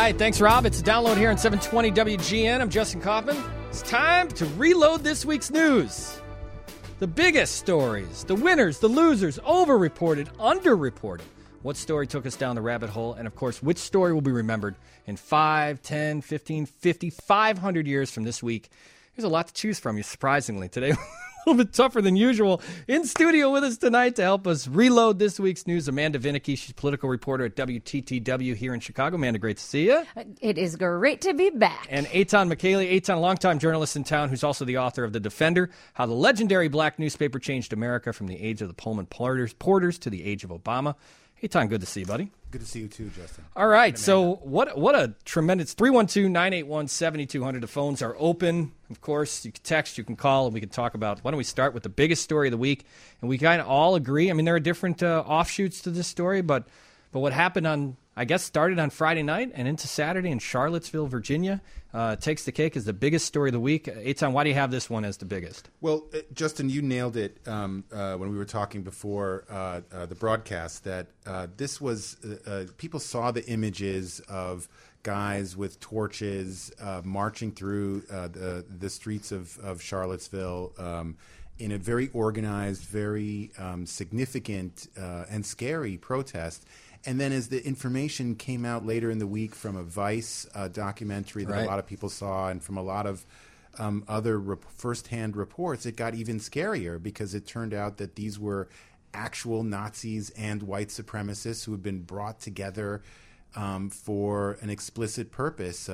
right, thanks, Rob. It's a download here on 720 WGN. I'm Justin Kaufman. It's time to reload this week's news. The biggest stories, the winners, the losers, overreported, underreported. What story took us down the rabbit hole? And, of course, which story will be remembered in 5, 10, 15, 50, 500 years from this week? There's a lot to choose from, surprisingly. Today, a little bit tougher than usual. In studio with us tonight to help us reload this week's news, Amanda Vinicky. She's political reporter at WTTW here in Chicago. Amanda, great to see you. It is great to be back. And Eitan McKaylee. Eitan, a longtime journalist in town who's also the author of The Defender, How the Legendary Black Newspaper Changed America from the Age of the Pullman Porters to the Age of Obama. Eitan, good to see you, buddy. Good to see you too, Justin. All right, so what a tremendous 312-981-7200. The phones are open. Of course, you can text, you can call, and we can talk about. Why don't we start with the biggest story of the week? And we kind of all agree. I mean, there are different offshoots to this story, but what happened started on Friday night and into Saturday in Charlottesville, Virginia, takes the cake as the biggest story of the week. Eitan, why do you have this one as the biggest? Well, Justin, you nailed it when we were talking before the broadcast that this was people saw the images of guys with torches marching through the streets of Charlottesville in a very organized, very significant and scary protest. And then as the information came out later in the week from a Vice documentary that a lot of people saw and from a lot of other firsthand reports, it got even scarier because it turned out that these were actual Nazis and white supremacists who had been brought together for an explicit purpose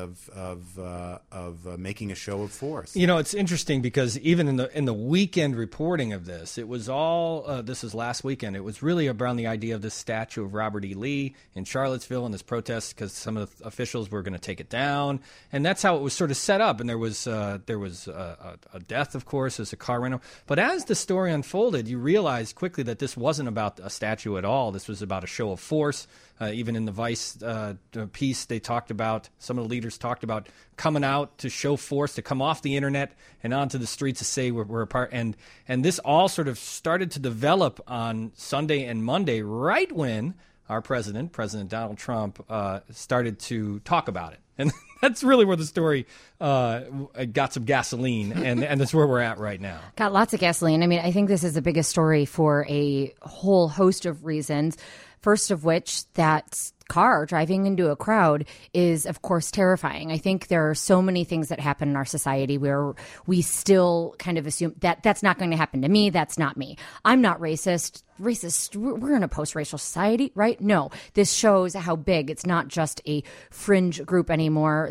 of making a show of force. You know, it's interesting because even in the weekend reporting of this, it was all this is last weekend. It was really around the idea of this statue of Robert E. Lee in Charlottesville and this protest because some of the officials were going to take it down, and that's how it was sort of set up. And there was a death, of course, as a car ran over. But as the story unfolded, you realized quickly that this wasn't about a statue at all. This was about a show of force. Even in the Vice piece, they talked about, some of the leaders talked about coming out to show force, to come off the internet and onto the streets to say we're a part. And this all sort of started to develop on Sunday and Monday, right when our President Donald Trump, started to talk about it. And that's really where the story got some gasoline, and that's where we're at right now. Got lots of gasoline. I mean, I think this is the biggest story for a whole host of reasons. First of which, that car driving into a crowd is, of course, terrifying. I think there are so many things that happen in our society where we still kind of assume that that's not going to happen to me. That's not me. I'm not racist. We're in a post-racial society, right? No, this shows how big. It's not just a fringe group anymore.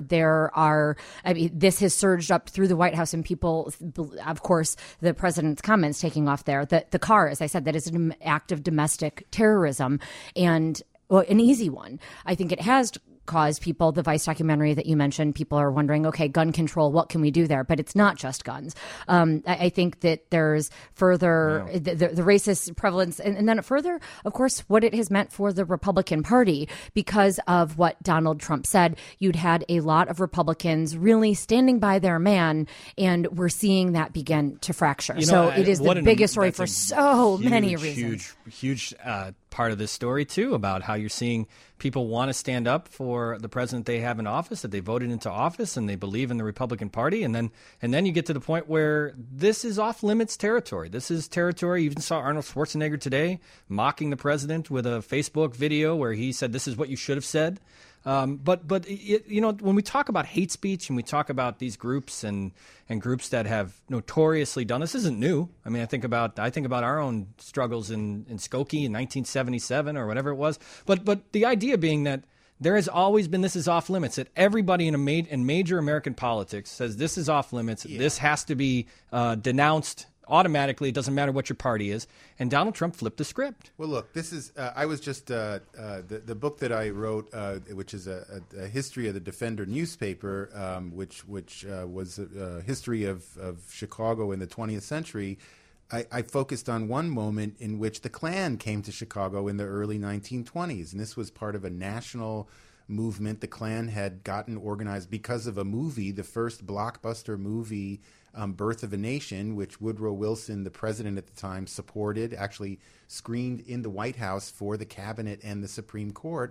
This has surged up through the White House and people, of course, the president's comments taking off there. The car, as I said, that is an act of domestic terrorism and an easy one. I think it has caused people, the Vice documentary that you mentioned, people are wondering, okay, gun control, what can we do there? But it's not just guns. I think that there's further the racist prevalence and then further, of course, what it has meant for the Republican Party because of what Donald Trump said. You'd had a lot of Republicans really standing by their man, and we're seeing that begin to fracture. It is the biggest story for so many reasons. Huge part of this story, too, about how you're seeing people want to stand up for the president they have in office, that they voted into office, and they believe in the Republican Party. And then you get to the point where this is off-limits territory. This is territory. You even saw Arnold Schwarzenegger today mocking the president with a Facebook video where he said, this is what you should have said. But when we talk about hate speech and we talk about these groups and groups that have notoriously done this isn't new. I mean, I think about our own struggles in Skokie in 1977 or whatever it was. But the idea being that there has always been this is off limits. That everybody in major American politics says this is off limits. Yeah. This has to be denounced automatically. It doesn't matter what your party is. And Donald Trump flipped the script. Well, look, this is I was just the book that I wrote, which is a history of the Defender newspaper, which was a history of Chicago in the 20th century. I focused on one moment in which the Klan came to Chicago in the early 1920s, and this was part of a national movement. The Klan had gotten organized because of a movie, the first blockbuster movie, Birth of a Nation, which Woodrow Wilson, the president at the time, supported, actually screened in the White House for the cabinet and the Supreme Court,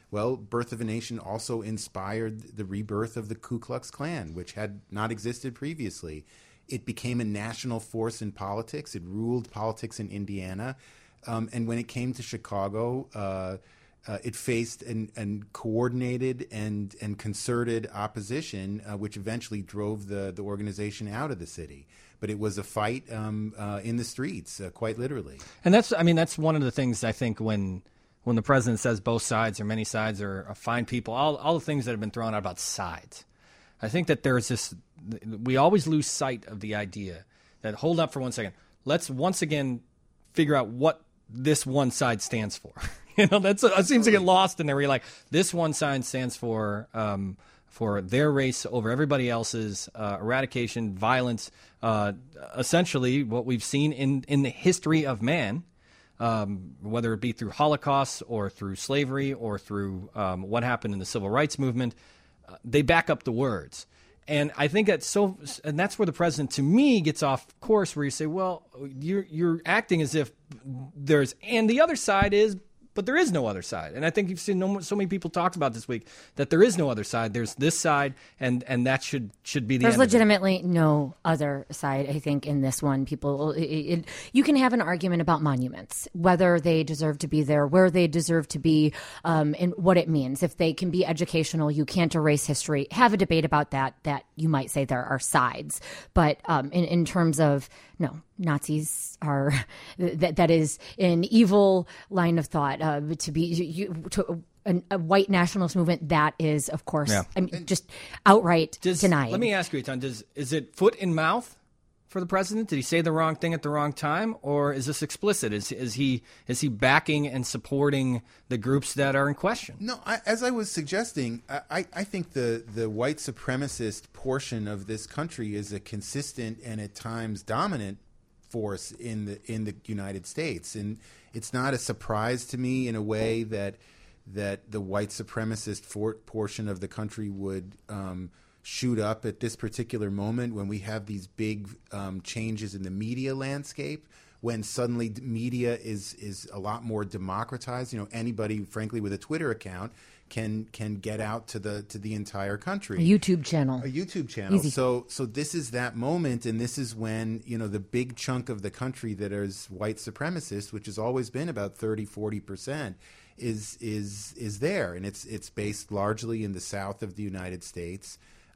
Well, Birth of a Nation also inspired the rebirth of the Ku Klux Klan, which had not existed previously. It became a national force in politics. It ruled politics in Indiana. And when it came to Chicago, it faced and coordinated and concerted opposition, which eventually drove the organization out of the city. But it was a fight in the streets, quite literally. And that's one of the things I think when the president says both sides or many sides are fine people, all the things that have been thrown out about sides. I think that there's this, we always lose sight of the idea that, hold up for 1 second, let's once again figure out what this one side stands for. That seems to get lost in there. Where you're like, this one side stands for their race over everybody else's, eradication, violence, essentially what we've seen in the history of man, whether it be through Holocaust or through slavery or through what happened in the civil rights movement. They back up the words. And I think that's where the president, to me, gets off course, where you say, well, you're acting as if and the other side is, but there is no other side. And I think you've seen so many people talk about this week that there is no other side. There's this side, and that should be the There's end legitimately no other side, I think, in this one. People, you can have an argument about monuments, whether they deserve to be there, where they deserve to be, and what it means. If they can be educational, you can't erase history. Have a debate about that you might say there are sides. But in terms of, no, Nazis are, that is an evil line of thought. A white nationalist movement, that is, of course, just outright denied. Let me ask you, Eitan, is it foot in mouth for the president? Did he say the wrong thing at the wrong time, or is this explicit? Is he backing and supporting the groups that are in question? No, as I was suggesting, I think the white supremacist portion of this country is a consistent and at times dominant force in the United States, and it's not a surprise to me in a way that the white supremacist portion of the country would shoot up at this particular moment when we have these big changes in the media landscape, when suddenly media is a lot more democratized. Anybody, frankly, with a Twitter account can get out to the entire country. A YouTube channel. Easy. So this is that moment, and this is when the big chunk of the country that is white supremacist, which has always been about 30-40%, is there, and it's based largely in the South of the United States,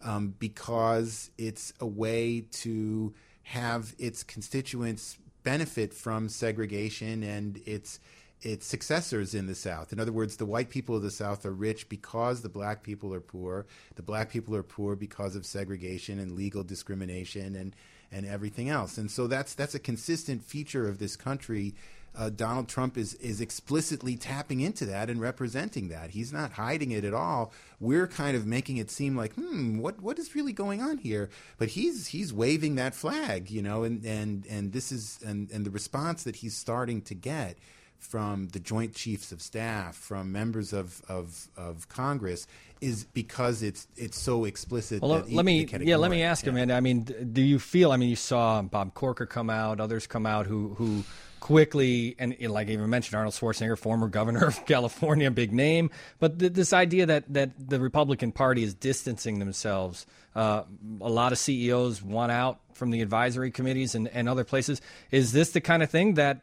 because it's a way to have its constituents benefit from segregation and its successors in the South. In other words, the white people of the South are rich because the black people are poor. The black people are poor because of segregation and legal discrimination and everything else. And so that's a consistent feature of this country. Donald Trump is explicitly tapping into that and representing that. He's not hiding it at all. We're kind of making it seem like, what is really going on here? But he's waving that flag, and this is and the response that he's starting to get from the Joint Chiefs of Staff, from members of Congress, is because it's so explicit. Well, let me ask you, man. I mean, do you feel? You saw Bob Corker come out, others come out who quickly, and like even mentioned Arnold Schwarzenegger, former governor of California, big name. But this idea that the Republican Party is distancing themselves. A lot of CEOs want out from the advisory committees and other places. Is this the kind of thing that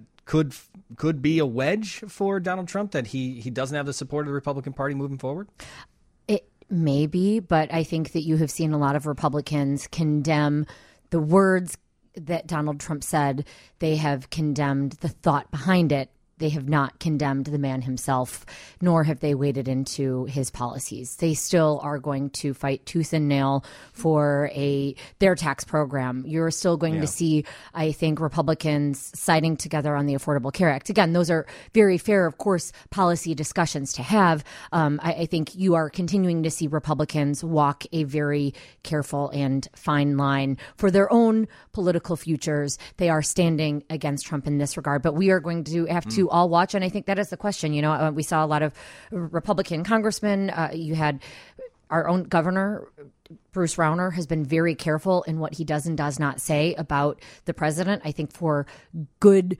could be a wedge for Donald Trump, that he doesn't have the support of the Republican Party moving forward? It may be, but I think that you have seen a lot of Republicans condemn the words that Donald Trump said. They have condemned the thought behind it. They have not condemned the man himself, nor have they waded into his policies. They still are going to fight tooth and nail for their tax program. You're still going to see, I think, Republicans siding together on the Affordable Care Act. Again, those are very fair, of course, policy discussions to have. I think you are continuing to see Republicans walk a very careful and fine line for their own political futures. They are standing against Trump in this regard, but we are going to have to all watch. And I think that is the question. We saw a lot of Republican congressmen. You had our own governor, Bruce Rauner, has been very careful in what he does and does not say about the president. I think for good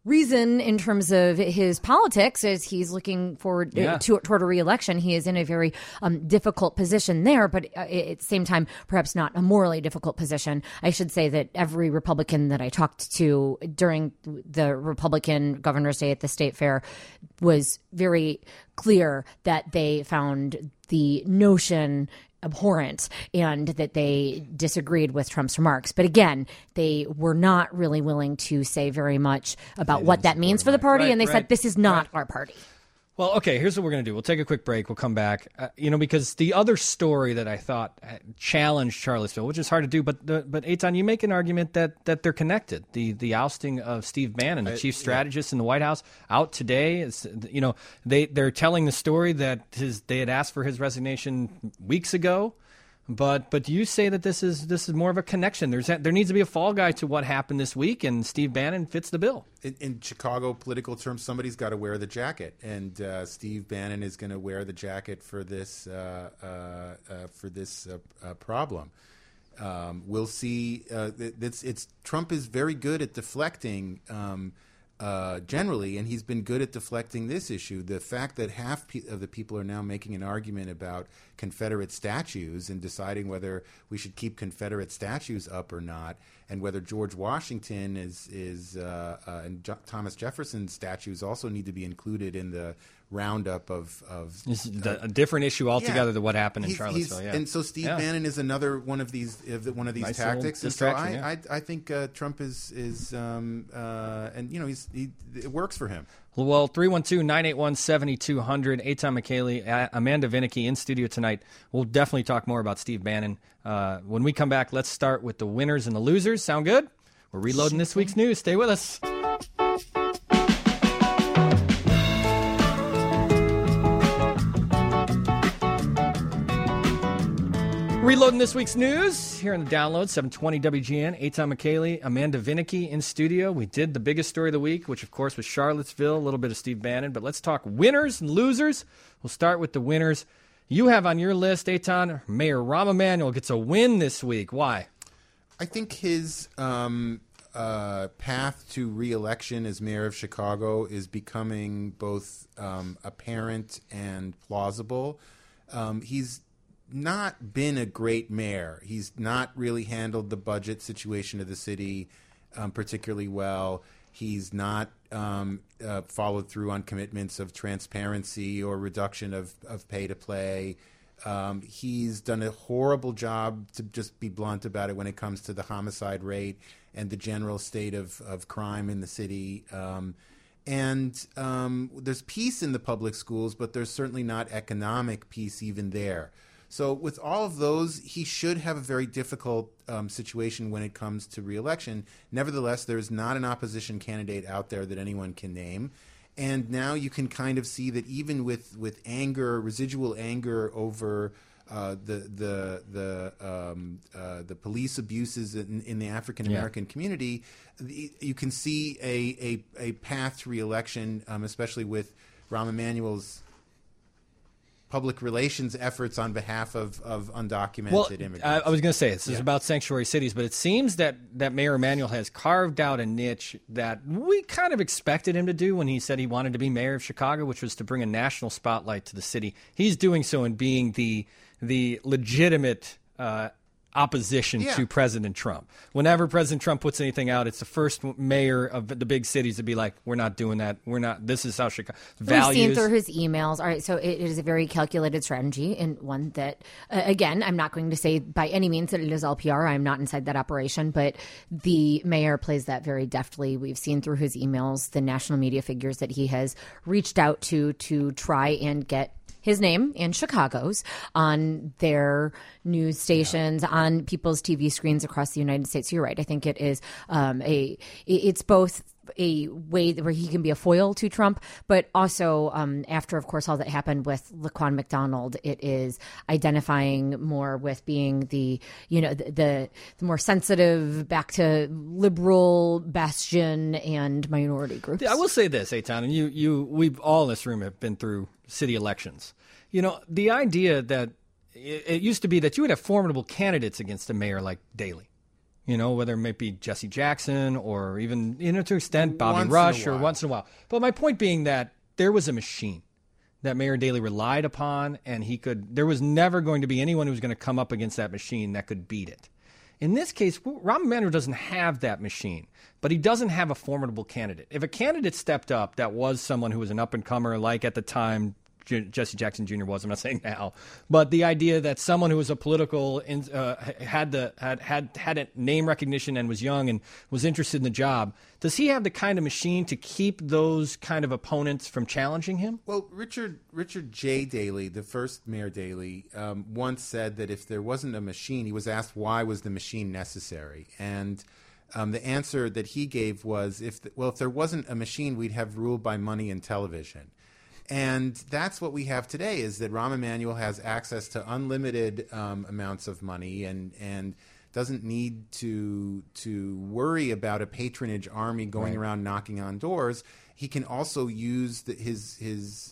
reason in terms of his politics as he's looking forward toward a re-election. He is in a very difficult position there, but at the same time, perhaps not a morally difficult position. I should say that every Republican that I talked to during the Republican Governor's Day at the State Fair was very clear that they found the notion abhorrent and that they disagreed with Trump's remarks. But again, they were not really willing to say very much about what that means for the party. And they said, this is not our party. Well, okay, here's what we're going to do. We'll take a quick break. We'll come back. Because the other story that I thought challenged Charlottesville, which is hard to do, but Eitan, you make an argument that they're connected. The ousting of Steve Bannon, the chief strategist in the White House, out today. It's, they're telling the story that they had asked for his resignation weeks ago. But you say that this is more of a connection. There needs to be a fall guy to what happened this week, and Steve Bannon fits the bill. In Chicago political terms, somebody's got to wear the jacket, and Steve Bannon is going to wear the jacket for this problem. We'll see. Trump is very good at deflecting. Generally, and he's been good at deflecting this issue. The fact that half of the people are now making an argument about Confederate statues and deciding whether we should keep Confederate statues up or not, and whether George Washington and Thomas Jefferson's statues also need to be included in the roundup of this is a different issue altogether than what happened in Charlottesville. And so Steve Bannon is another one of these nice tactics. And so I think Trump is and it works for him. Well, 312-981-7200. Eitan Michaeli, Amanda Vinicky in studio tonight. We'll definitely talk more about Steve Bannon. When we come back, let's start with the winners and the losers. Sound good? We're reloading this week's news. Stay with us. Reloading this week's news here in the download, 720 WGN. Eitan Michaeli, Amanda Vinicky in studio. We did the biggest story of the week, which, of course, was Charlottesville, a little bit of Steve Bannon. But let's talk winners and losers. We'll start with the winners. You have on your list, Eitan, Mayor Rahm Emanuel gets a win this week. Why? I think his path to re-election as mayor of Chicago is becoming both apparent and plausible. He's not been a great mayor. He's not really handled the budget situation of the city particularly well. He's not followed through on commitments of transparency or reduction of pay to play. He's done a horrible job, to just be blunt about it, when it comes to the homicide rate and the general state of crime in the city. And there's peace in the public schools, but there's certainly not economic peace even there. So with all of those, he should have a very difficult situation when it comes to re-election. Nevertheless, there is not an opposition candidate out there that anyone can name. And now you can kind of see that even with anger, residual anger over the police abuses in the African American community, you can see a path to re-election, especially with Rahm Emanuel's public relations efforts on behalf of undocumented immigrants. I was going to say, this is about sanctuary cities, but it seems that Mayor Emanuel has carved out a niche that we kind of expected him to do when he said he wanted to be mayor of Chicago, which was to bring a national spotlight to the city. He's doing so in being the legitimate opposition to President Trump. Whenever President Trump puts anything out, it's the first mayor of the big cities to be like, we're not doing that. We're not. This is how Chicago values. We've seen through his emails. All right, so it is a very calculated strategy, and one that, again, I'm not going to say by any means that it is all PR. I'm not inside that operation, but the mayor plays that very deftly. We've seen through his emails the national media figures that he has reached out to try and get his name and Chicago's on their news stations, on people's TV screens across the United States. You're right. I think it is it's both a way where he can be a foil to Trump, but also after, of course, all that happened with Laquan McDonald, it is identifying more with being the more sensitive, back to liberal bastion and minority groups. I will say this, Eitan, and we've all in this room have been through city elections. The idea that it used to be that you would have formidable candidates against a mayor like Daley. whether it may be Jesse Jackson or even, to an extent, Bobby Once in a Rush or while. once in a while. But my point being that there was a machine that Mayor Daley relied upon, and there was never going to be anyone who was going to come up against that machine that could beat it. In this case, Rahm Emanuel doesn't have that machine, but he doesn't have a formidable candidate. If a candidate stepped up that was someone who was an up-and-comer, like at the time Jesse Jackson Jr. was, I'm not saying now, but the idea that someone who was a political had a name recognition and was young and was interested in the job, does he have the kind of machine to keep those kind of opponents from challenging him? Well, Richard J. Daley, the first Mayor Daley, once said that if there wasn't a machine, he was asked why was the machine necessary, and the answer that he gave was, if there wasn't a machine, we'd have ruled by money and television. And that's what we have today, is that Rahm Emanuel has access to unlimited amounts of money and doesn't need to worry about a patronage army going around knocking on doors. He can also use his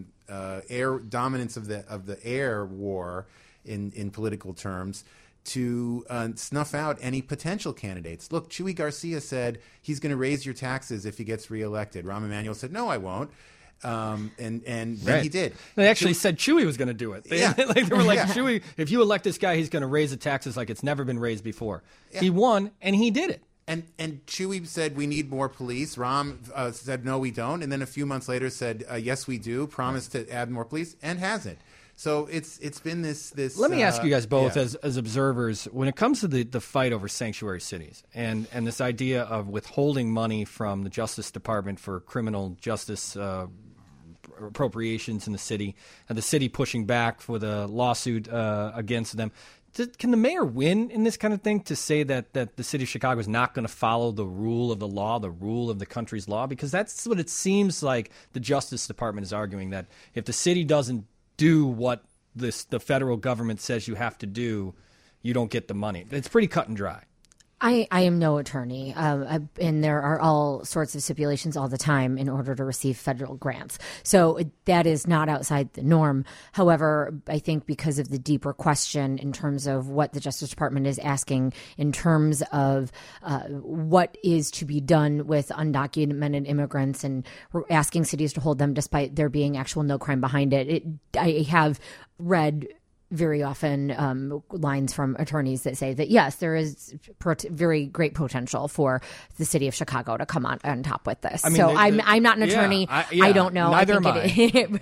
air dominance of the air war in political terms to snuff out any potential candidates. Look, Chuy Garcia said he's going to raise your taxes if he gets reelected. Rahm Emanuel said, no, I won't. And then he did. They actually said Chuy was going to do it. They were like, Chuy, if you elect this guy, he's going to raise the taxes like it's never been raised before. Yeah. He won, and he did it. And Chuy said, we need more police. Rahm said, no, we don't. And then a few months later said, yes, we do. Promised to add more police, and hasn't. So it's been this. Let me ask you guys both as observers, when it comes to the fight over sanctuary cities and this idea of withholding money from the Justice Department for criminal justice appropriations in the city, and the city pushing back for the lawsuit against them. Can the mayor win in this kind of thing to say that the city of Chicago is not going to follow the rule of the law, the rule of the country's law? Because that's what it seems like the Justice Department is arguing, that if the city doesn't do what the federal government says you have to do, you don't get the money. It's pretty cut and dry. I am no attorney, and there are all sorts of stipulations all the time in order to receive federal grants. So that is not outside the norm. However, I think because of the deeper question in terms of what the Justice Department is asking in terms of what is to be done with undocumented immigrants, and asking cities to hold them despite there being actual no crime behind it, I have read very often lines from attorneys that say that, yes, there is very great potential for the city of Chicago to come on top with this. I mean, so I'm not an attorney. I don't know. Neither am I.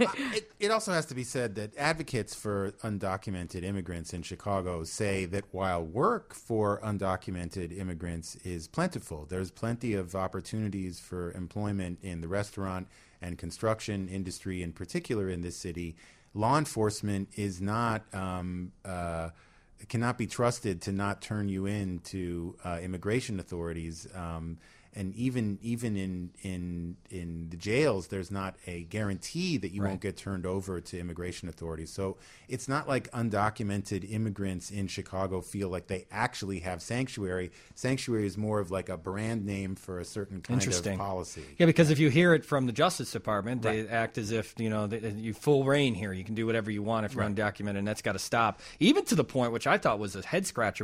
It also has to be said that advocates for undocumented immigrants in Chicago say that while work for undocumented immigrants is plentiful, there's plenty of opportunities for employment in the restaurant and construction industry in particular in this city. Law enforcement is not cannot be trusted to not turn you in to immigration authorities, and even in the jails, there's not a guarantee that you won't get turned over to immigration authorities. So it's not like undocumented immigrants in Chicago feel like they actually have sanctuary. Sanctuary is more of like a brand name for a certain kind of policy. Yeah, because if you hear it from the Justice Department, they act as if, you full reign here. You can do whatever you want if you're undocumented, and that's got to stop. Even to the point, which I thought was a head scratcher,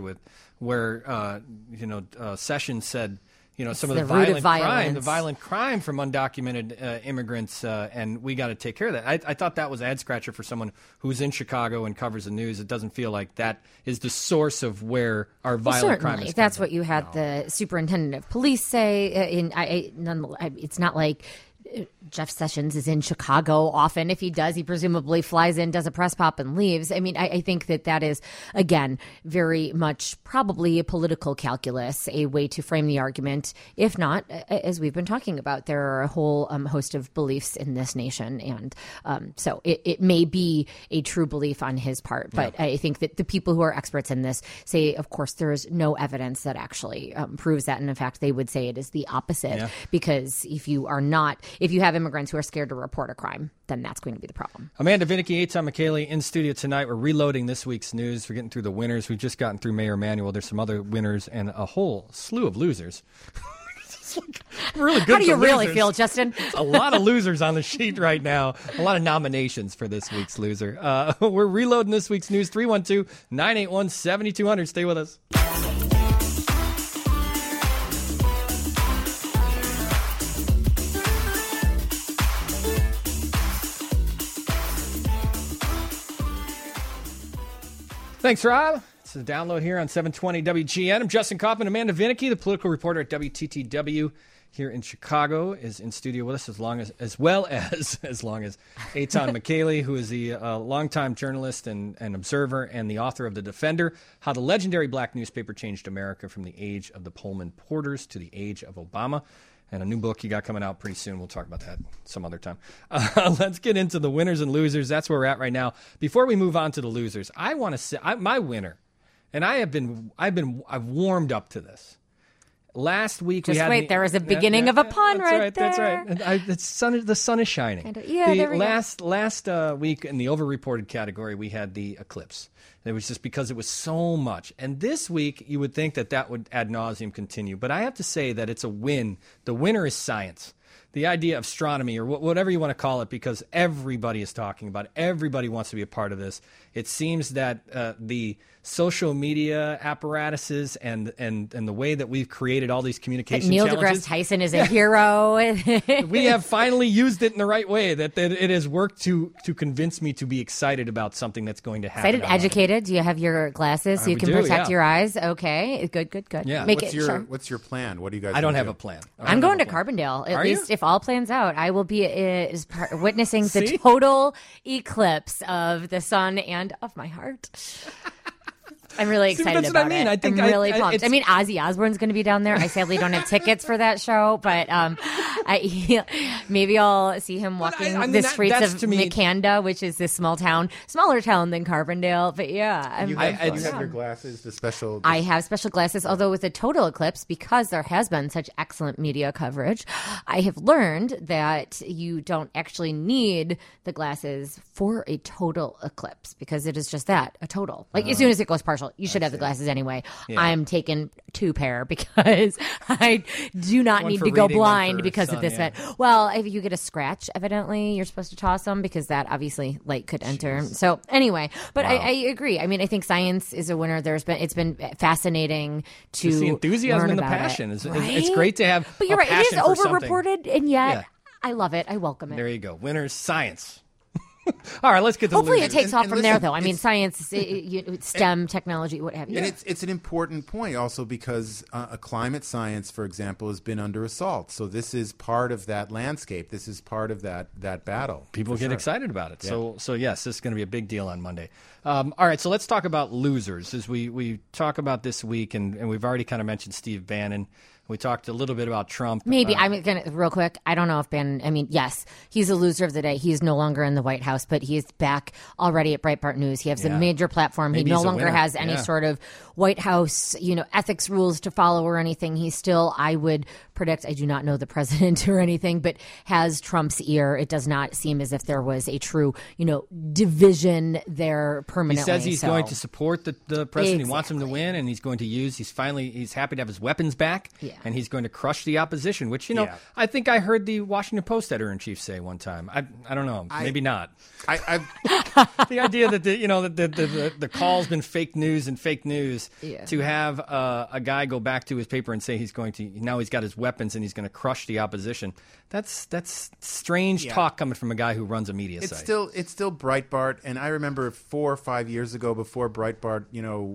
where Sessions said, some of the violent crime from undocumented immigrants, and we got to take care of that. I thought that was a head scratcher for someone who's in Chicago and covers the news. It doesn't feel like that is the source of where our violent crime is. That's what you had the superintendent of police say. It's not like Jeff Sessions is in Chicago often. If he does, he presumably flies in, does a press pop, and leaves. I mean, I think that is, again, very much probably a political calculus, a way to frame the argument. If not, as we've been talking about, there are a whole host of beliefs in this nation. And so it may be a true belief on his part. But I think that the people who are experts in this say, of course, there is no evidence that actually proves that. And in fact, they would say it is the opposite, because if you have immigrants who are scared to report a crime, then that's going to be the problem. Amanda Vinicky, Eitan McKaylee in studio tonight. We're reloading this week's news. We're getting through the winners. We've just gotten through Mayor Emanuel. There's some other winners and a whole slew of losers. Really good. How do you really feel, Justin? A lot of losers on the sheet right now. A lot of nominations for this week's loser. We're reloading this week's news. 312-981-7200. Stay with us. Thanks, Rob. It's a download here on 720 WGN. I'm Justin Kaufman. Amanda Vinicky, the political reporter at WTTW here in Chicago, is in studio with us as well as Eitan McKaylee, who is the longtime journalist and observer and the author of The Defender, How the Legendary Black Newspaper Changed America from the Age of the Pullman Porters to the Age of Obama. And a new book you got coming out pretty soon. We'll talk about that some other time. Let's get into the winners and losers. That's where we're at right now. Before we move on to the losers, I want to say my winner, and I've warmed up to this. Last week we had there was a beginning of a pun right there. That's right. The sun is shining. There we last week in the overreported category, we had the eclipse. It was just because it was so much. And this week, you would think that would ad nauseum continue. But I have to say that it's a win. The winner is science. The idea of astronomy, or whatever you want to call it, because everybody is talking about it. Everybody wants to be a part of this. It seems that the social media apparatuses and the way that we've created all these communication Neil challenges. deGrasse Tyson is a hero. We have finally used it in the right way, that it has worked to convince me to be excited about something that's going to happen. Excited, educated. Do you have your glasses so you can protect your eyes? Okay, good. Yeah. What's your plan? What do you guys I don't have do? a plan. I'm going to Carbondale. At least if all plans out, I will be witnessing the See? total eclipse of the sun and of my heart. I'm really excited that's about what I mean. it. I think I'm really pumped. it's- I mean, Ozzy Osbourne's going to be down there. I sadly don't have tickets for that show, but maybe I'll see him walking I mean, the streets that's of to me- Mikanda, which is this smaller town than Carbondale. But yeah, You have your glasses, the special. I have special glasses, although with a total eclipse, because there has been such excellent media coverage, I have learned that you don't actually need the glasses for a total eclipse, because it is just that, a total. Like as soon as it goes partial, you should have the glasses anyway. Yeah. I'm taking 2 pair because I do not One need for to go reading, one blind for because sun, of this yeah. event. Well, if you get a scratch, evidently you're supposed to toss them because that obviously light could enter. So anyway, but I agree. I mean, I think science is a winner. It's been fascinating to It's the enthusiasm learn and the about passion. It. It's great to have. But you're a right. It is passion for something. overreported, and yet Yeah. I love it. I welcome it. There you go. Winners, science. All right, let's get to Hopefully, losers. it takes off And from there, listen, though. I mean, it's- science, STEM, technology, what have you. And it's an important point also because a climate science, for example, has been under assault. So this is part of that landscape. This is part of that battle. People for get sure. excited about it. So yes, this is going to be a big deal on Monday. All right, so let's talk about losers as we talk about this week, and we've already kind of mentioned Steve Bannon. We talked a little bit about Trump. Maybe I'm gonna real quick. I don't know if Ben. I mean, yes, he's a loser of the day. He's no longer in the White House, but he is back already at Breitbart News. He has a Yeah. major platform. Maybe he no he's a longer winner. has any Yeah. sort of White House, ethics rules to follow or anything. He's still, I would predict, I do not know the president or anything, but has Trump's ear. It does not seem as if there was a true, division there He permanently. says he's So- going to support the president. He wants him to Exactly. win, and he's going to use. He's happy to have his weapons back, Yeah. and he's going to crush the opposition. Which Yeah. I think I heard the Washington Post editor-in-chief say one time. I don't know, maybe not. The idea that the call's been fake news, Yeah. to have a guy go back to his paper and say he's got his weapons and he's going to crush the opposition. That's strange talk coming from a guy who runs a media It's site. still Breitbart, and I remember 4 or 5 years ago, before Breitbart,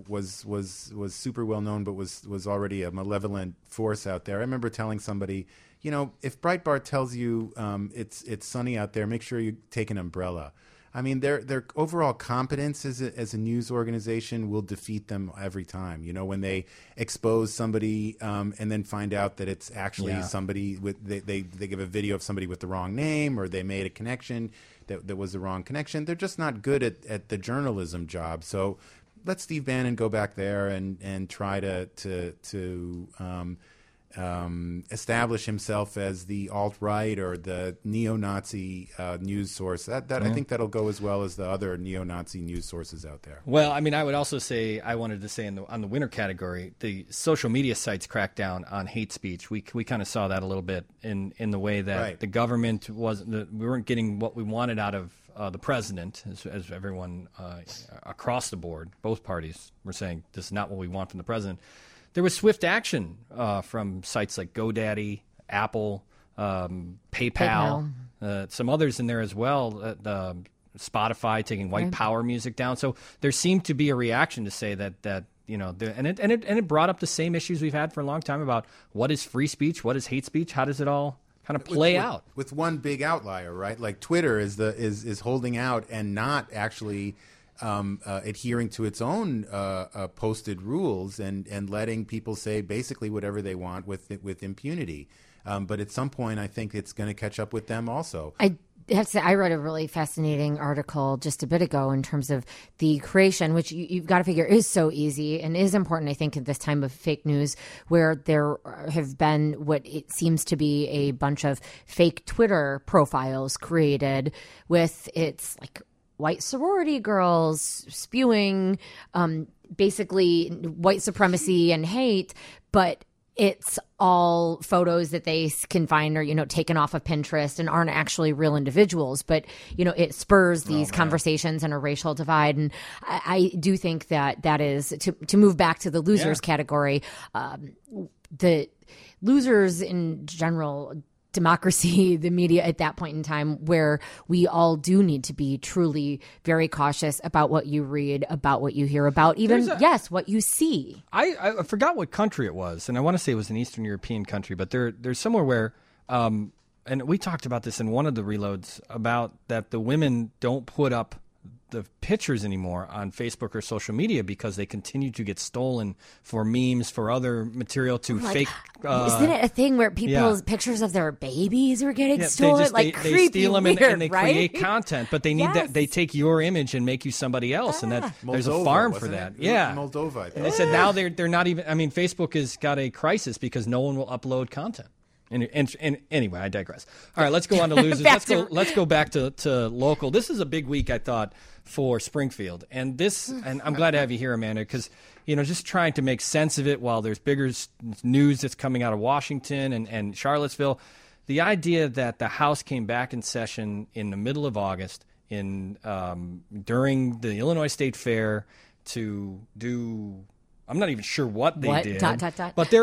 was super well known, but was already a malevolent force out there. I remember telling somebody, if Breitbart tells you it's sunny out there, make sure you take an umbrella. I mean, their overall competence as a news organization will defeat them every time. When they expose somebody and then find out that it's actually somebody with they give a video of somebody with the wrong name, or they made a connection that was the wrong connection. They're just not good at the journalism job. So let Steve Bannon go back there and try to establish himself as the alt-right or the neo-Nazi news source. I think that'll go as well as the other neo-Nazi news sources out there. Well, I mean, I wanted to say on the winner category, the social media sites crackdown on hate speech. We kind of saw that a little bit in the way that the government we weren't getting what we wanted out of the president, as everyone across the board, both parties were saying this is not what we want from the president. There was swift action from sites like GoDaddy, Apple, PayPal, some others in there as well. Spotify taking white power music down. So there seemed to be a reaction to say that and it brought up the same issues we've had for a long time about what is free speech, what is hate speech, how does it all kind of play out? With one big outlier, right? Like Twitter is holding out and not actually adhering to its own posted rules and letting people say basically whatever they want with impunity. But at some point, I think it's going to catch up with them also. I have to say, I read a really fascinating article just a bit ago in terms of the creation, which you've got to figure is so easy and is important, I think, at this time of fake news, where there have been what it seems to be a bunch of fake Twitter profiles created with its like white sorority girls spewing basically white supremacy and hate, but it's all photos that they can find or, taken off of Pinterest and aren't actually real individuals. But, it spurs these conversations and a racial divide. And I do think that is, to move back to the losers category, the losers in general, democracy, the media at that point in time, where we all do need to be truly very cautious about what you read, about what you hear, about even, what you see. I forgot what country it was, and I want to say it was an Eastern European country, but there's somewhere where, and we talked about this in one of the reloads, about that the women don't put up the pictures anymore on Facebook or social media because they continue to get stolen for memes, for other material to fake. Isn't it a thing where people's pictures of their babies were getting stolen? They steal them weird, and they right? create content, but they need that. They take your image and make you somebody else, and that there's a farm for that. Yeah, Moldova. And they said now they're not even. I mean, Facebook has got a crisis because no one will upload content. And anyway, I digress. All right, let's go on to losers. Let's go back to local. This is a big week, I thought, for Springfield, and I'm glad to have you here, Amanda, because just trying to make sense of it while there's bigger news that's coming out of Washington and Charlottesville. The idea that the House came back in session in the middle of August during the Illinois State Fair to do. I'm not even sure what they did. But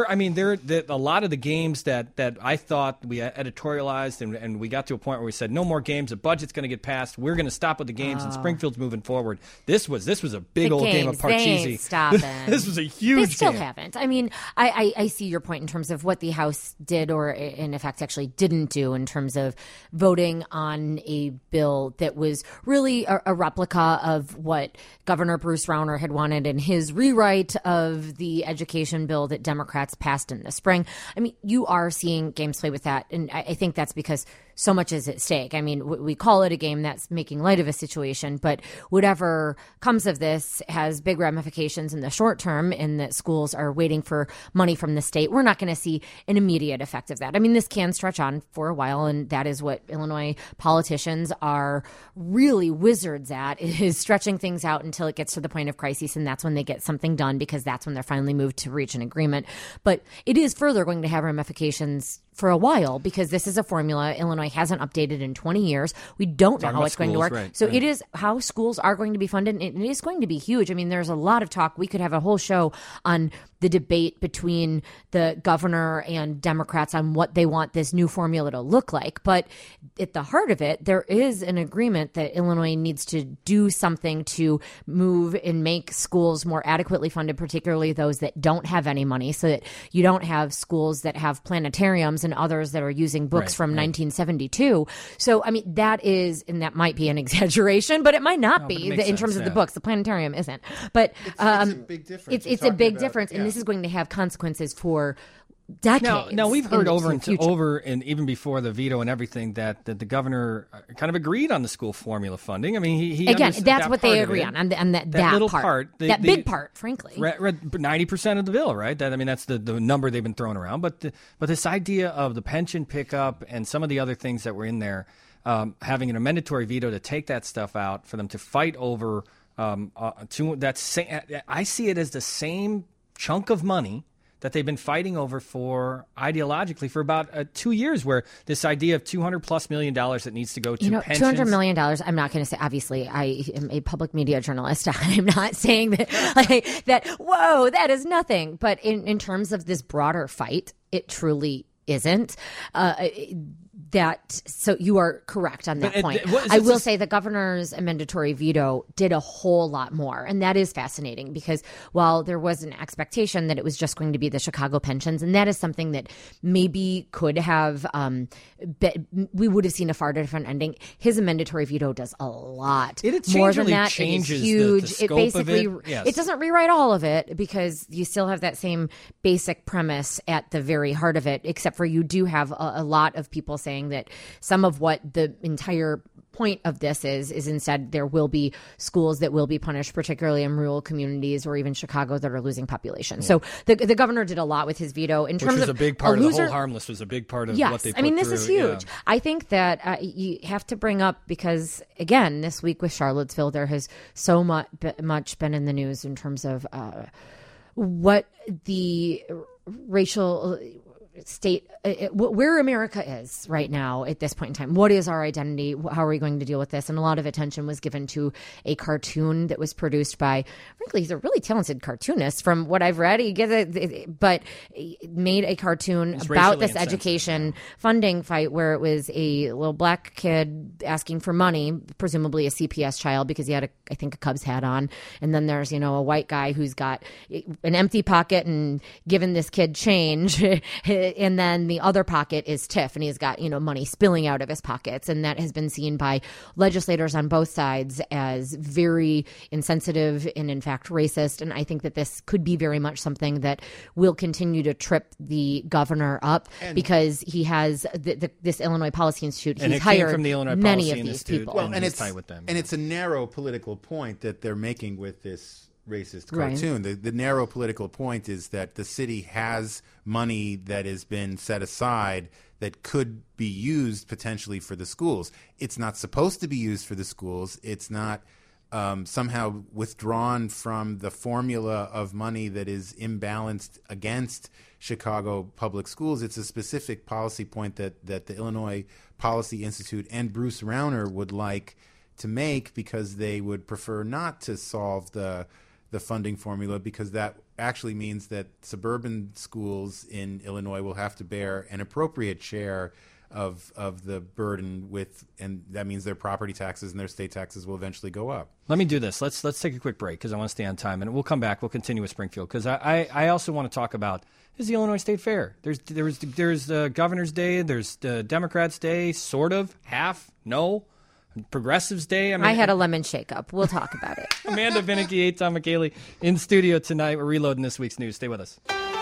a lot of the games that I thought we editorialized and we got to a point where we said no more games. The budget's going to get passed. We're going to stop with the games, and Springfield's moving forward. This was a big old game of Parcheesi. This was a huge. They still game. haven't. I mean, I see your point in terms of what the House did, or in effect actually didn't do, in terms of voting on a bill that was really a replica of what Governor Bruce Rauner had wanted in his rewrite of the education bill that Democrats passed in the spring. I mean, you are seeing games play with that, and I think that's because so much is at stake. I mean, we call it a game that's making light of a situation, but whatever comes of this has big ramifications in the short term, in that schools are waiting for money from the state. We're not going to see an immediate effect of that. I mean, this can stretch on for a while, and that is what Illinois politicians are really wizards at, is stretching things out until it gets to the point of crisis, and that's when they get something done, because that's when they're finally moved to reach an agreement. But it is further going to have ramifications for a while, because this is a formula Illinois hasn't updated in 20 years. We don't know how it's going to work. Right, so right. It is how schools are going to be funded, and it is going to be huge. I mean, there's a lot of talk. We could have a whole show on the debate between the governor and Democrats on what they want this new formula to look like. But at the heart of it, there is an agreement that Illinois needs to do something to move and make schools more adequately funded, particularly those that don't have any money, so that you don't have schools that have planetariums and others that are using books from 1972. So, I mean, that is, and that might be an exaggeration, but it might not be in terms of the books. The planetarium isn't. But it's a big difference. It's a big difference, and this is going to have consequences for decades. Now we've heard over and even before the veto and everything that the governor kind of agreed on the school formula funding. I mean, he again, that's what they agree on that little part, that big part, frankly. 90% of the bill, right? That's the number they've been throwing around. But this idea of the pension pickup and some of the other things that were in there, having an mandatory veto to take that stuff out for them to fight over, I see it as the same chunk of money that they've been fighting over for ideologically for about 2 years, where this idea of $200+ million that needs to go to pensions. $200 million, I'm not going to say, obviously, I am a public media journalist. I'm not saying that, whoa, that is nothing. But in terms of this broader fight, it truly isn't. So you are correct on that point. I will say the governor's mandatory veto did a whole lot more. And that is fascinating because while there was an expectation that it was just going to be the Chicago pensions, and that is something that maybe could have, we would have seen a far different ending. His mandatory veto does a lot more than that. Changes it is huge. The scope basically, of it. Yes. It doesn't rewrite all of it because you still have that same basic premise at the very heart of it, except for you do have a lot of people saying that some of what the entire point of this is instead there will be schools that will be punished, particularly in rural communities or even Chicago that are losing population. Yeah. So the governor did a lot with his veto in terms of a big part of the whole harmless was a big part of what they put through. This is huge. Yeah. I think that you have to bring up because again, this week with Charlottesville, there has so much been in the news in terms of what the racial state, where America is right now at this point in time. What is our identity? How are we going to deal with this? And a lot of attention was given to a cartoon that was produced by, frankly, he's a really talented cartoonist from what I've read. But made a cartoon about this education funding fight where it was a little black kid asking for money, presumably a CPS child because he had, I think, a Cubs hat on. And then there's, a white guy who's got an empty pocket and giving this kid change. And then the other pocket is Tiff, and he's got, money spilling out of his pockets. And that has been seen by legislators on both sides as very insensitive and, in fact, racist. And I think that this could be very much something that will continue to trip the governor up because he has this Illinois Policy Institute. He's hired from the Illinois many Policy of these Institute, people. Well, and it's a narrow political point that they're making with this racist cartoon. Right. The narrow political point is that the city has money that has been set aside that could be used potentially for the schools. It's not supposed to be used for the schools. It's not somehow withdrawn from the formula of money that is imbalanced against Chicago public schools. It's a specific policy point that the Illinois Policy Institute and Bruce Rauner would like to make because they would prefer not to solve the funding formula because that actually means that suburban schools in Illinois will have to bear an appropriate share of the burden and that means their property taxes and their state taxes will eventually go up. Let me do this. Let's take a quick break because I want to stay on time, and we'll come back. We'll continue with Springfield because I also want to talk about is the Illinois State Fair. There's the Governor's Day. There's the Democrats' Day, sort of, half, no. Progressives Day. I had a lemon shake-up. We'll talk about it. Amanda Vinicky, Tom McKaylee in studio tonight. We're reloading this week's news. Stay with us.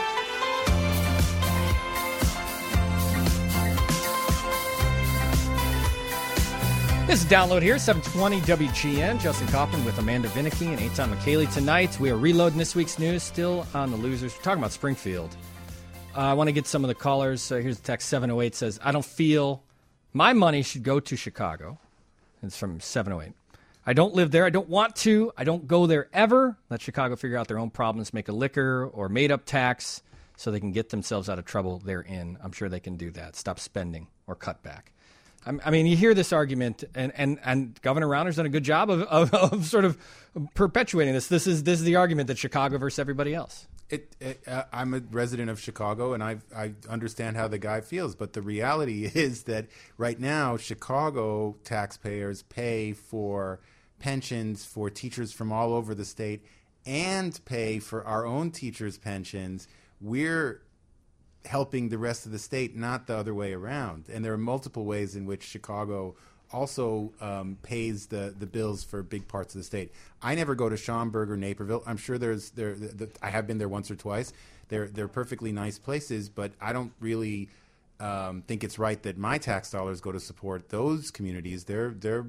This is Download here, 720 WGN. Justin Kaufman with Amanda Vinicky and Eitan McKaylee tonight. We are reloading this week's news, still on the losers. We're talking about Springfield. I want to get some of the callers. Here's the text 708 says, I don't feel my money should go to Chicago. It's from 708. I don't live there. I don't want to. I don't go there ever. Let Chicago figure out their own problems, make a liquor or made-up tax so they can get themselves out of trouble they're in. I'm sure they can do that. Stop spending or cut back. I mean, you hear this argument, and Governor Rauner's done a good job of sort of perpetuating this. This is the argument that Chicago versus everybody else. I'm a resident of Chicago, and I understand how the guy feels. But the reality is that right now, Chicago taxpayers pay for pensions for teachers from all over the state and pay for our own teachers' pensions. We're helping the rest of the state, not the other way around. And there are multiple ways in which Chicago also pays the bills for big parts of the state. I never go to Schaumburg or Naperville. I'm sure I have been there once or twice. They're perfectly nice places, but I don't really think it's right that my tax dollars go to support those communities. They're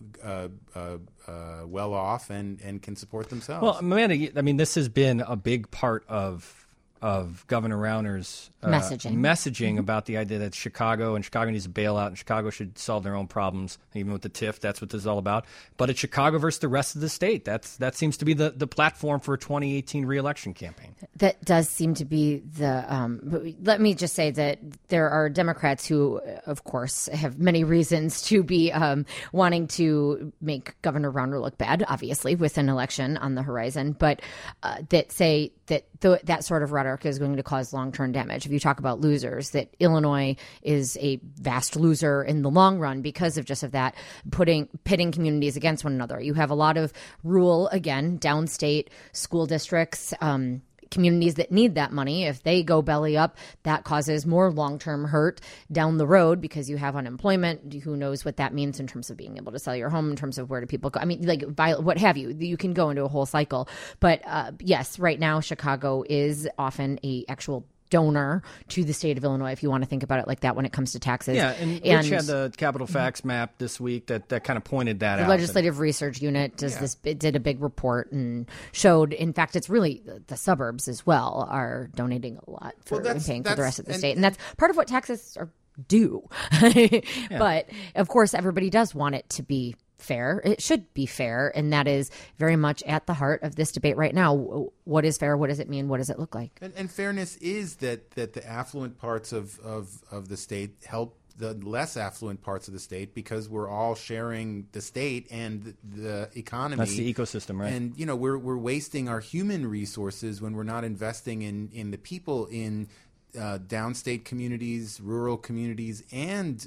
well off and can support themselves. Well, Amanda, I mean, this has been a big part of Governor Rauner's messaging about the idea that Chicago needs a bailout and Chicago should solve their own problems, even with the TIF. That's what this is all about. But it's Chicago versus the rest of the state. That seems to be the platform for a 2018 reelection campaign. That does seem to be the let me just say that there are Democrats who, of course, have many reasons to be wanting to make Governor Rauner look bad, obviously, with an election on the horizon, but that say that sort of rhetoric is going to cause long-term damage. If you talk about losers, that Illinois is a vast loser in the long run because of just of that, pitting communities against one another. You have a lot of rural, again, downstate school districts, communities that need that money. If they go belly up, that causes more long-term hurt down the road because you have unemployment. Who knows what that means in terms of being able to sell your home, in terms of where do people go? I mean, like, what have you? You can go into a whole cycle. But yes, right now, Chicago is often a actual donor to the state of Illinois, if you want to think about it like that when it comes to taxes. Yeah, and Rich had the Capital Facts map this week that kind of pointed that out. The Legislative Research Unit it did a big report and showed, in fact, it's really the suburbs as well are donating a lot for paying for the rest of the state. And that's part of what taxes are due. But, of course, everybody does want it to be fair. It should be fair, and that is very much at the heart of this debate right now. What is fair? What does it mean? What does it look like? And fairness is that the affluent parts of the state help the less affluent parts of the state because we're all sharing the state and the economy. That's the ecosystem, right? And we're wasting our human resources when we're not investing in the people in downstate communities, rural communities, and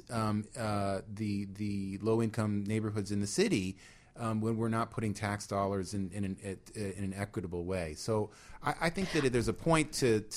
the low-income neighborhoods in the city when we're not putting tax dollars in an equitable way. So I think that there's a point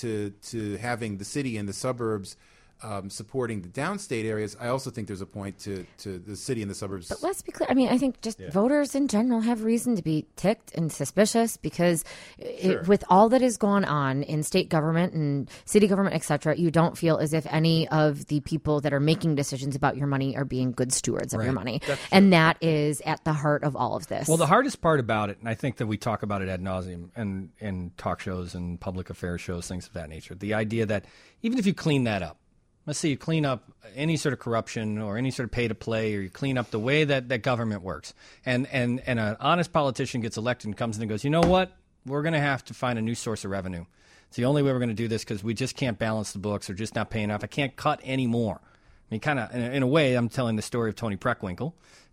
to having the city and the suburbs supporting the downstate areas. I also think there's a point to the city and the suburbs. But let's be clear. I mean, I think just voters in general have reason to be ticked and suspicious because with all that has gone on in state government and city government, et cetera, you don't feel as if any of the people that are making decisions about your money are being good stewards of your money. And that is at the heart of all of this. Well, the hardest part about it, and I think that we talk about it ad nauseum and in talk shows and public affairs shows, things of that nature, the idea that even if you clean that up, let's say you clean up any sort of corruption or any sort of pay-to-play, or you clean up the way that government works, and an honest politician gets elected and comes in and goes, you know what, we're going to have to find a new source of revenue. It's the only way we're going to do this because we just can't balance the books or just not paying enough. I can't cut anymore. I mean, kind of, in a way, I'm telling the story of Tony Preckwinkle,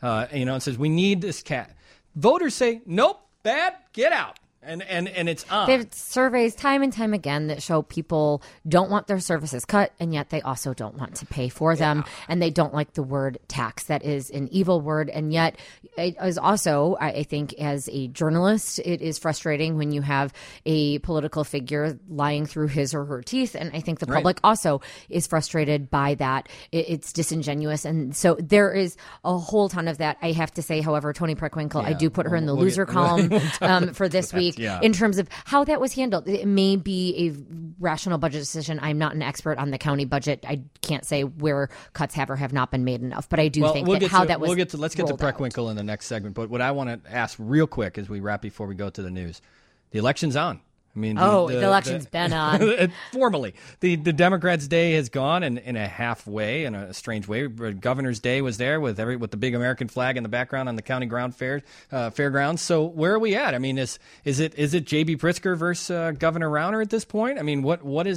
and says, we need this cat. Voters say, nope, bad, get out. And it's on. There's surveys time and time again that show people don't want their services cut, and yet they also don't want to pay for them, and they don't like the word tax. That is an evil word, and yet it is also, I think, as a journalist, it is frustrating when you have a political figure lying through his or her teeth, and I think the public also is frustrated by that. It's disingenuous, and so there is a whole ton of that. I have to say, however, Tony Preckwinkle, I do put her in the loser column for this week. In terms of how that was handled. It may be a rational budget decision. I'm not an expert on the county budget. I can't say where cuts have or have not been made enough, but I do think that how that was let's get to Preckwinkle in the next segment. But what I want to ask real quick as we wrap before we go to the news, the election's on. I mean, the election's been on. Formally, the Democrats' day has gone in a halfway, in a strange way. Governor's Day was there with the big American flag in the background on the county fairgrounds. So where are we at? I mean, is it J.B. Pritzker versus Governor Rauner at this point? I mean, what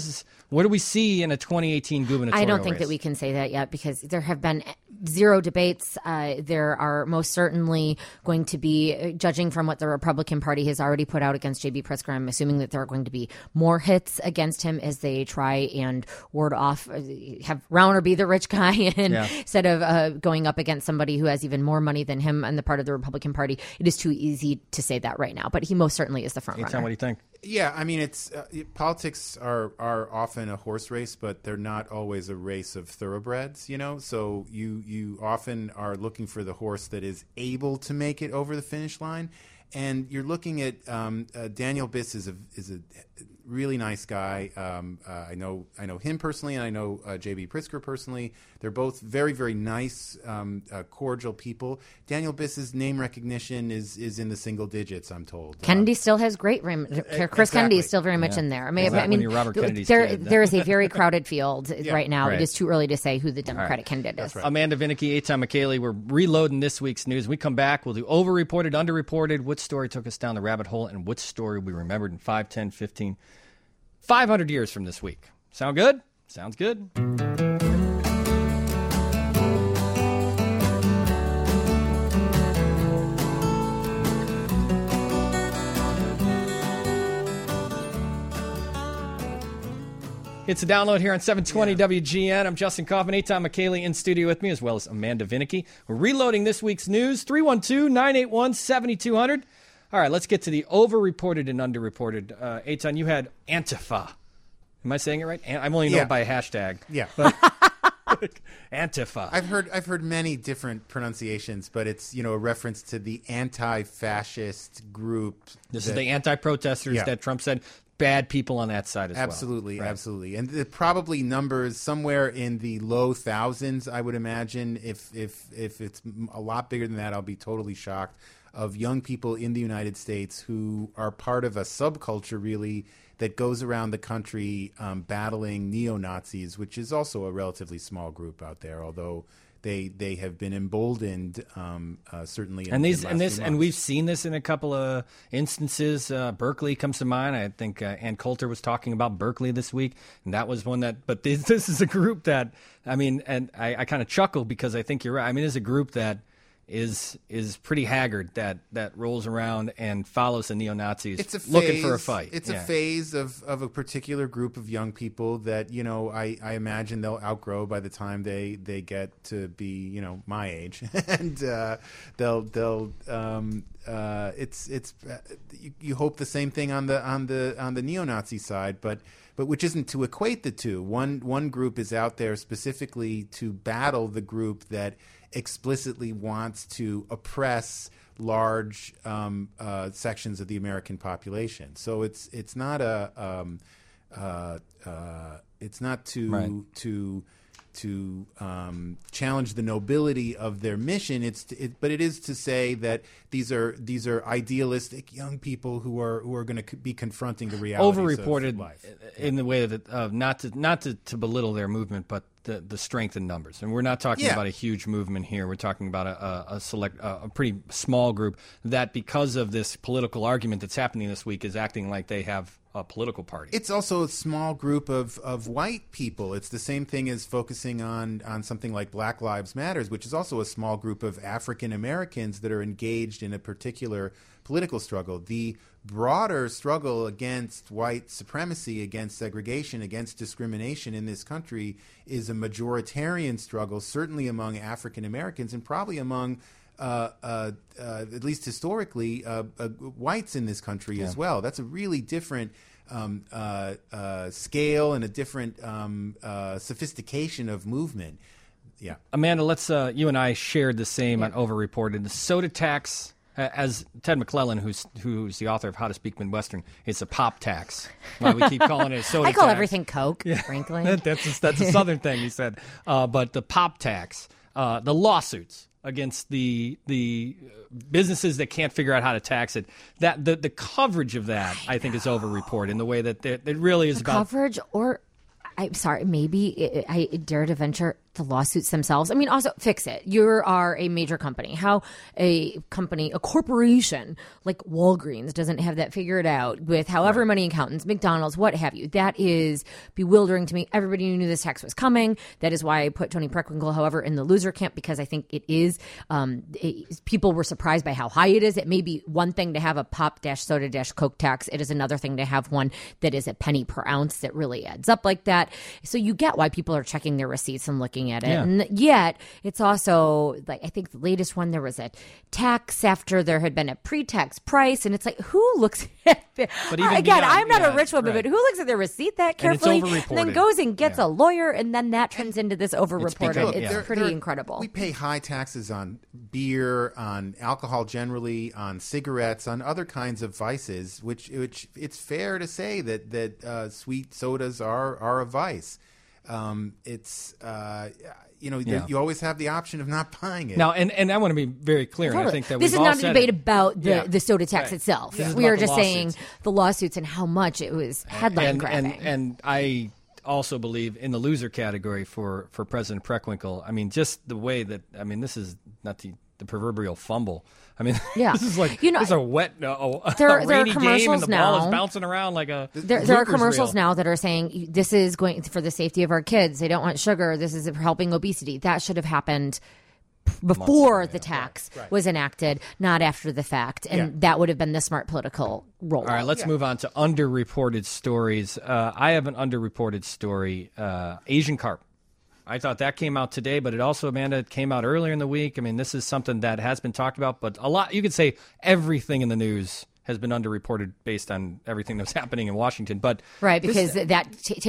do we see in a 2018 gubernatorial I don't think race? that we can say that yet because there have been zero debates. There are most certainly going to be, judging from what the Republican Party has already put out against J.B. Pritzker, I'm assuming that there are going to be more hits against him as they try and ward off, have Rauner be the rich guy instead of going up against somebody who has even more money than him on the part of the Republican Party. It is too easy to say that right now, but he most certainly is the front runner. What do you think? Yeah, I mean, it's politics are often a horse race, but they're not always a race of thoroughbreds, So you often are looking for the horse that is able to make it over the finish line. And you're looking at Daniel Biss is a really nice guy. I know him personally, and I know J.B. Pritzker personally. They're both very, very nice, cordial people. Daniel Biss's name recognition is in the single digits, I'm told. Kennedy still has great Chris Kennedy is still very much in there. I mean, Robert Kennedy's there is a very crowded field right now. Right. It is too early to say who the Democratic candidate is. Right. Amanda Vinicky, Eitan McKaylee. We're reloading this week's news. When we come back, we'll do overreported, underreported, what story took us down the rabbit hole, and what story we remembered in 5, 10, 15, 500 years from this week. Sound good? Sounds good. It's a download here on 720 WGN. I'm Justin Kaufman. Eitan McKaylee in studio with me, as well as Amanda Vinicky. We're reloading this week's news. 312-981-7200. All right, let's get to the overreported and underreported. Eitan, you had Antifa. Am I saying it right? I'm only know it by a hashtag. Yeah. Antifa. I've heard many different pronunciations, but it's a reference to the anti-fascist group. This is the anti-protesters that Trump said. Bad people on that side as absolutely, well. Right? Absolutely. And it probably numbers somewhere in the low thousands, I would imagine. If it's a lot bigger than that, I'll be totally shocked, of young people in the United States who are part of a subculture, really, that goes around the country battling neo-Nazis, which is also a relatively small group out there, although they have been emboldened, certainly. And we've seen this in a couple of instances. Berkeley comes to mind. I think Ann Coulter was talking about Berkeley this week, and that was one that. But this is a group that and I kind of chuckle because I think you're right. I mean, it's a group that is pretty haggard that rolls around and follows the neo-Nazis looking for a fight. It's a phase of a particular group of young people that, I imagine they'll outgrow by the time they get to be, my age. And you hope the same thing on the neo-Nazi side, but which isn't to equate the two. One group is out there specifically to battle the group that explicitly wants to oppress large sections of the American population. So it's not to challenge the nobility of their mission. But it is to say that these are idealistic young people who are going to be confronting the realities overreported of life. In the way that not to belittle their movement, but the strength in numbers. And we're not talking about a huge movement here. We're talking about a pretty small group that, because of this political argument that's happening this week, is acting like they have a political party. It's also a small group of white people. It's the same thing as focusing on something like Black Lives Matters, which is also a small group of African Americans that are engaged in a particular political struggle. The broader struggle against white supremacy, against segregation, against discrimination in this country is a majoritarian struggle, certainly among African Americans and probably among at least historically, whites in this country as well. That's a really different scale and a different sophistication movement. Yeah, Amanda, let's. You and I shared the same on overreported. The soda tax, as Ted McClellan, who's the author of How to Speak Midwestern, it's a pop tax. Why we keep calling it a soda tax. I call everything Coke, frankly. That's a Southern thing, he said. But the pop tax, the lawsuits against the businesses that can't figure out how to tax it, that the coverage of that, I think, is overreported in the way that it really is about coverage. Or I'm sorry, maybe I dare to venture the lawsuits themselves. I mean, also fix it. You are a major company. How a corporation like Walgreens doesn't have that figured out with however many accountants, McDonald's, what have you. That is bewildering to me. Everybody knew this tax was coming. That is why I put Tony Preckwinkle, however, in the loser camp, because I think it is. People were surprised by how high it is. It may be one thing to have a pop-soda-Coke tax. It is another thing to have one that is a penny per ounce that really adds up like that. So you get why people are checking their receipts and looking at it. Yeah. And yet it's also like, I think the latest one, there was a tax after there had been a pre-tax price, and it's like, who looks at it? But even again, I'm not a rich woman, but who looks at their receipt that carefully and then goes and gets a lawyer, and then that turns into this overreported. It's pretty incredible. We pay high taxes on beer, on alcohol generally, on cigarettes, on other kinds of vices, which it's fair to say that sweet sodas are a vice. You always have the option of not buying it. Now, and I want to be very clear. Totally. And I think that this is not a debate about the soda tax right. itself. Yeah. We are just saying the lawsuits and how much it was headline grabbing. And I also believe in the loser category for President Preckwinkle. I mean, just the way that, this is not the proverbial fumble. This is like this is a wet, there are game, and the ball is bouncing around like a. There are commercials now that are saying this is going for the safety of our kids. They don't want sugar. This is helping obesity. That should have happened before the tax was enacted, not after the fact. And that would have been the smart political rollout. All right, let's move on to underreported stories. I have an underreported story, Asian carp. I thought that came out today, but it also, Amanda, came out earlier in the week. I mean, this is something that has been talked about, but a lot, you could say everything in the news has been underreported based on everything that's happening in Washington. But right, because that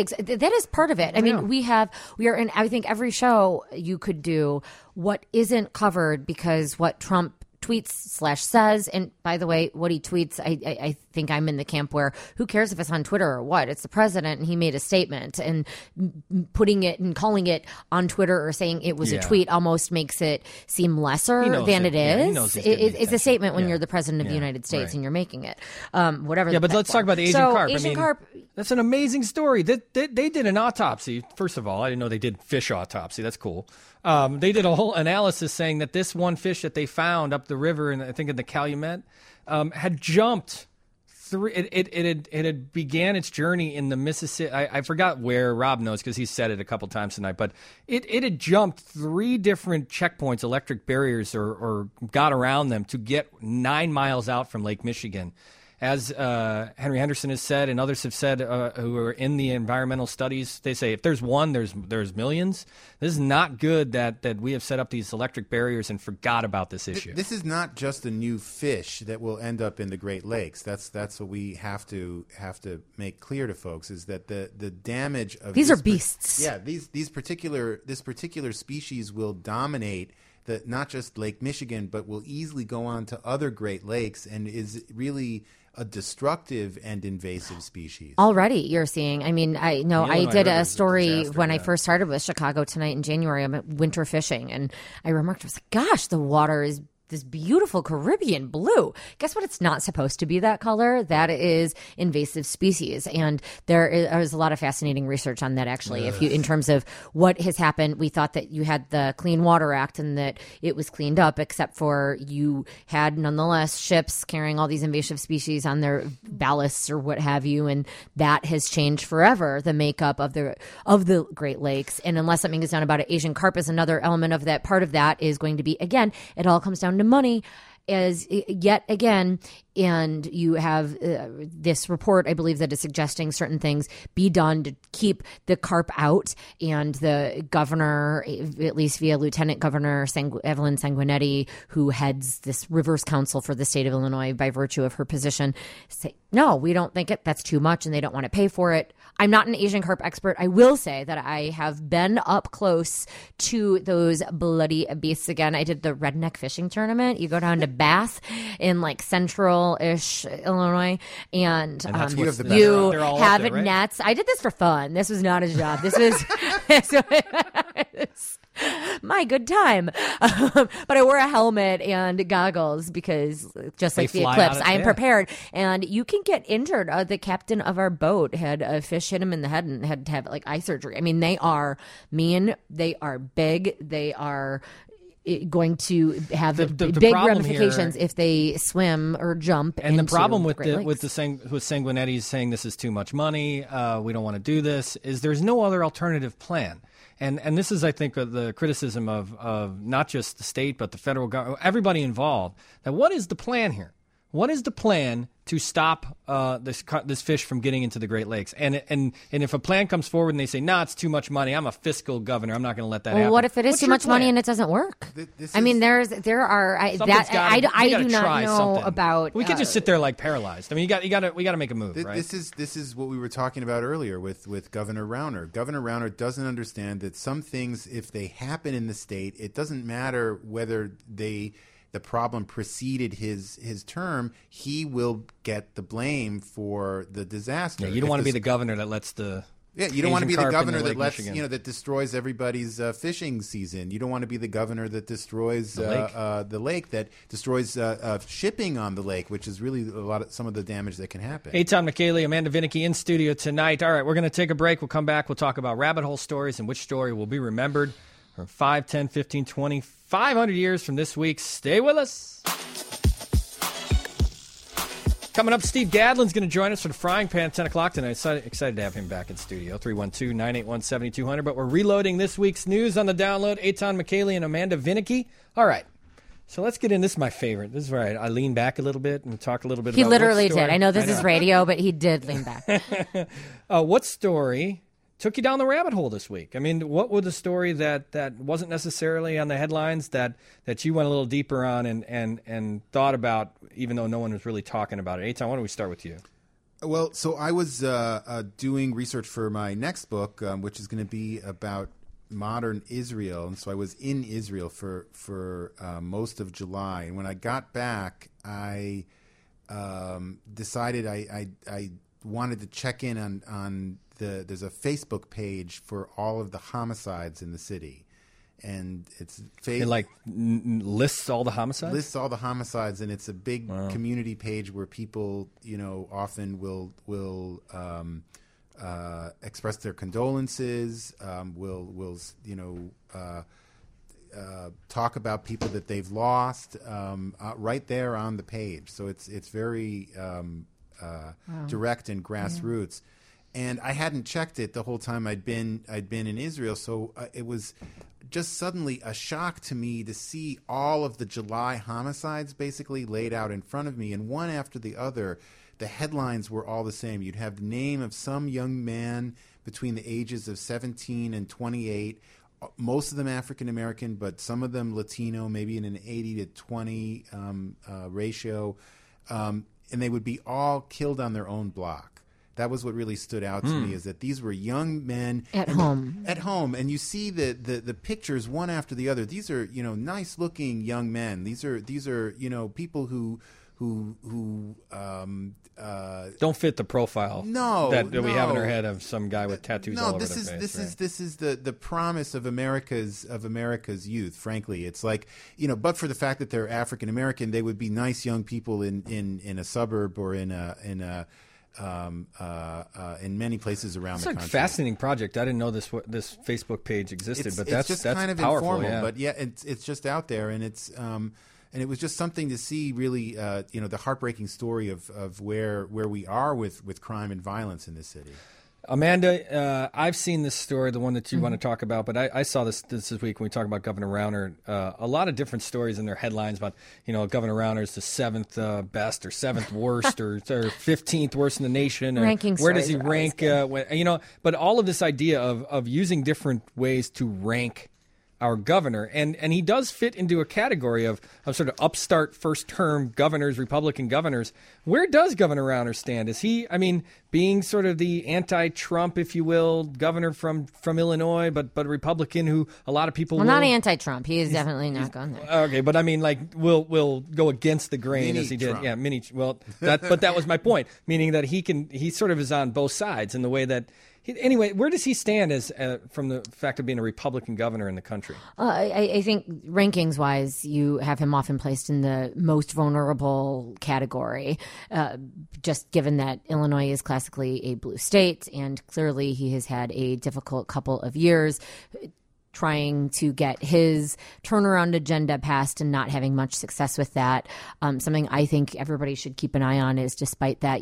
is part of it. I mean, we are in, I think every show you could do what isn't covered because what Trump tweets/says, and by the way, what he tweets, I think I'm in the camp where who cares if it's on Twitter or what? It's the president, and he made a statement, and putting it and calling it on Twitter or saying it was a tweet almost makes it seem lesser than it is. It's a statement when you're the president of the United States and you're making it. Whatever. Yeah, but let's talk about the Asian carp. Asian carp. That's an amazing story. They did an autopsy. First of all, I didn't know they did fish autopsy. That's cool. They did a whole analysis saying that this one fish that they found up the river, and I think in the Calumet, had jumped through. It had began its journey in the Mississippi. I forgot where. Rob knows because he said it a couple times tonight. But it had jumped 3 different checkpoints, electric barriers, or got around them to get 9 miles out from Lake Michigan. As Henry Henderson has said, and others have said, who are in the environmental studies, they say if there's one, there's millions. This is not good that we have set up these electric barriers and forgot about this issue. This is not just a new fish that will end up in the Great Lakes. That's what we have to make clear to folks, is that the damage of these are beasts. This particular species will dominate not just Lake Michigan, but will easily go on to other Great Lakes and is really a destructive and invasive species. Already you're seeing. I mean, I know I did a story when I first started with Chicago Tonight in January. I'm at winter fishing, and I remarked, I was like, gosh, the water is this beautiful Caribbean blue. Guess what? It's not supposed to be that color. That is invasive species. And there is a lot of fascinating research on that, actually. If you, in terms of what has happened, we thought that you had the Clean Water Act and that it was cleaned up, except for you had nonetheless ships carrying all these invasive species on their ballasts or what have you. And that has changed forever, the makeup of the Great Lakes. And unless something is done about it, Asian carp is another element of that. Part of that is going to be, again, it all comes down to money, as yet again, and you have this report, I believe, that is suggesting certain things be done to keep the carp out, and the governor, at least via Lieutenant Governor Evelyn Sanguinetti, who heads this Rivers Council for the state of Illinois by virtue of her position, say, no, we don't think that's too much, and they don't want to pay for it. I'm not an Asian carp expert. I will say that I have been up close to those bloody beasts again. I did the redneck fishing tournament. You go down to Bath in like central-ish Illinois, and you have there, right? Nets. I did this for fun. This was not a job. This was my good time. But I wore a helmet and goggles because just like the eclipse, I am prepared. And you can get injured. The captain of our boat had a fish hit him in the head and had to have like eye surgery. I mean, they are mean. They are big. They are going to have big ramifications if they swim or jump. And the problem with Sanguinetti saying this is too much money, we don't want to do this, is there's no other alternative plan. And this is, I think, the criticism of not just the state but the federal government, everybody involved. That what is the plan here? What is the plan to stop this fish from getting into the Great Lakes? And if a plan comes forward and they say, no, it's too much money, I'm a fiscal governor, I'm not going to let that happen. Well, what if it is too much money and it doesn't work? I mean, I do not know about. We could just sit there like paralyzed. I mean, we got to make a move, right? This is what we were talking about earlier with Governor Rauner. Governor Rauner doesn't understand that some things, if they happen in the state, it doesn't matter whether the problem preceded his term, he will get the blame for the disaster. Yeah, you don't want to be the governor that lets you don't want to be the governor that lets that destroys everybody's fishing season. You don't want to be the governor that destroys the lake, that destroys shipping on the lake, which is really some of the damage that can happen. Eitan Michaeli, Amanda Vinicky in studio tonight. All right, we're going to take a break. We'll come back. We'll talk about rabbit hole stories and which story will be remembered from 5, 10, 15, 20, 500 years from this week. Stay with us. Coming up, Steve Gadlin's going to join us for the Frying Pan at 10 o'clock tonight. Excited to have him back in studio, 312-981-7200. But we're reloading this week's news on the download. Eitan McKaylee and Amanda Vinicky. All right. So let's get in. This is my favorite. This is where I lean back a little bit and talk a little bit about He literally did. I know this is radio, but he did lean back. What story took you down the rabbit hole this week? I mean, what was the story that wasn't necessarily on the headlines that you went a little deeper on and thought about, even though no one was really talking about it? Eitan, why don't we start with you? Well, so I was doing research for my next book, which is going to be about modern Israel, and so I was in Israel for most of July. And when I got back, I decided I wanted to check in on there's a Facebook page for all of the homicides in the city, and it lists all the homicides. Lists all the homicides, and it's a big community page where people, often will express their condolences. Will talk about people that they've lost right there on the page. So it's very direct and grassroots. Yeah. And I hadn't checked it the whole time I'd been in Israel, so it was just suddenly a shock to me to see all of the July homicides basically laid out in front of me, and one after the other. The headlines were all the same. You'd have the name of some young man between the ages of 17 and 28, most of them African American, but some of them Latino, maybe in an 80 to 20 ratio, and they would be all killed on their own block. That was what really stood out to me, is that these were young men at home, and you see the pictures one after the other. These are nice looking young men. These are people who don't fit the profile that we have in our head of some guy with tattoos all over their face. This is the promise of America's youth. Frankly, it's like, but for the fact that they're African American, they would be nice young people in a suburb or in many places around the country. It's a fascinating project. I didn't know this Facebook page existed, but that's just that's kind of powerful, informal. yeah. But yeah, it's just out there, and it's and it was just something to see, really, the heartbreaking story of where we are with crime and violence in this city. Amanda, I've seen this story, the one that you want to talk about, but I saw this week when we talk about Governor Rauner. A lot of different stories in their headlines about, Governor Rauner is the 7th best or 7th worst or 15th worst in the nation. Ranking where does he rank? But all of this idea of using different ways to rank our governor, and he does fit into a category of sort of upstart first-term governors, Republican governors. Where does Governor Rauner stand? Is he, being sort of the anti-Trump, if you will, governor from Illinois, but a Republican who a lot of people not anti-Trump. He is definitely not going there. Okay, but will go against the grain mini as he did. Trump. Yeah, but that was my point, meaning that he sort of is on both sides in the way that. Anyway, where does he stand as from the fact of being a Republican governor in the country? I think rankings-wise, you have him often placed in the most vulnerable category, just given that Illinois is classically a blue state, and clearly he has had a difficult couple of years trying to get his turnaround agenda passed and not having much success with that. Something I think everybody should keep an eye on is, despite that,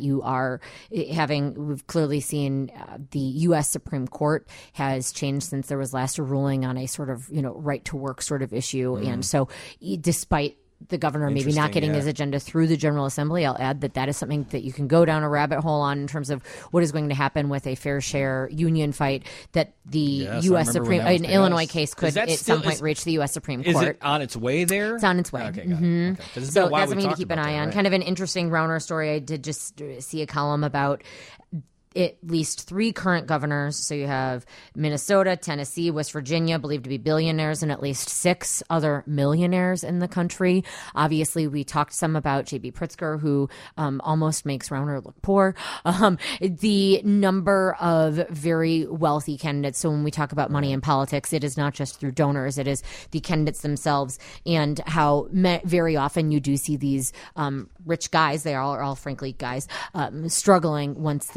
we've clearly seen the U.S. Supreme Court has changed since there was last a ruling on a sort of, right to work sort of issue. And so despite the governor maybe not getting his agenda through the General Assembly, I'll add that is something that you can go down a rabbit hole on in terms of what is going to happen with a fair share union fight that the U.S. Supreme, an Illinois case could at some point reach the U.S. Supreme Court. Is it on its way there? It's on its way. Okay, mm-hmm. Got it. Okay. So that's something to keep an eye on. Right? Kind of an interesting Rauner story. I did just see a column about at least 3 current governors. So you have Minnesota, Tennessee, West Virginia, believed to be billionaires, and at least 6 other millionaires in the country. Obviously, we talked some about J.B. Pritzker, who almost makes Rauner look poor. The number of very wealthy candidates. So when we talk about money in politics, it is not just through donors. It is the candidates themselves, and how very often you do see these rich guys, they are all frankly guys, struggling once they